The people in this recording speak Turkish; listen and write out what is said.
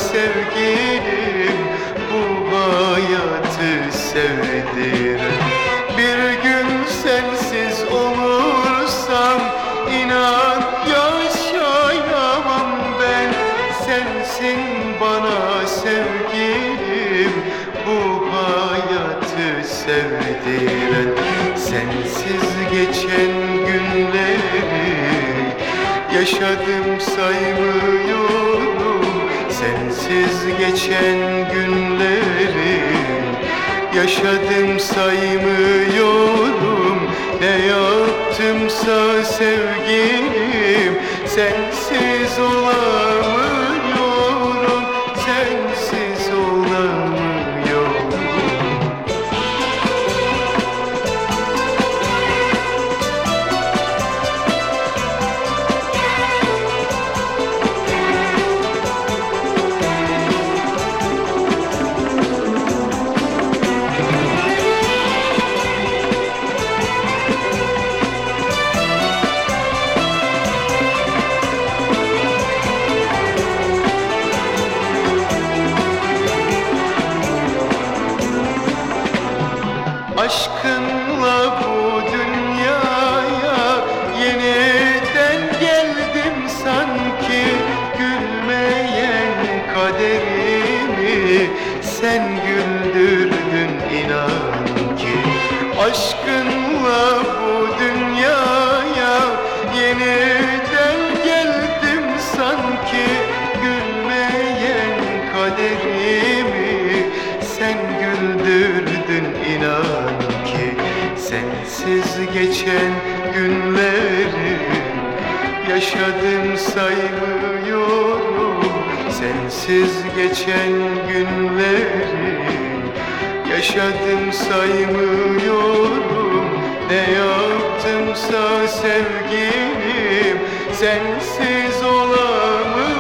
sevgilim, bu hayatı sevdiren. Bir gün sensiz olursam inan yaşayamam ben. Sensin bana sevgilim, bu hayatı sevdiren. Sensiz geçen günleri yaşadım saymıyorum. Sensiz geçen günleri yaşadım saymıyorum. Ne yaptımsa sevgilim, sensiz olamıyorum, sensiz olamıyorum. Aşkınla bu dünyaya yeniden geldim sanki. Gülmeyen kaderimi sen güldürdün inan ki. Aşkınla bu dünyaya yeniden geldim sanki. Gülmeyen kaderimi sen güldürdün inan ki. Sensiz geçen günleri yaşadım saymıyorum. Sensiz geçen günleri yaşadım saymıyorum. Ne yaptımsa sevgilim, sensiz olamıyorum.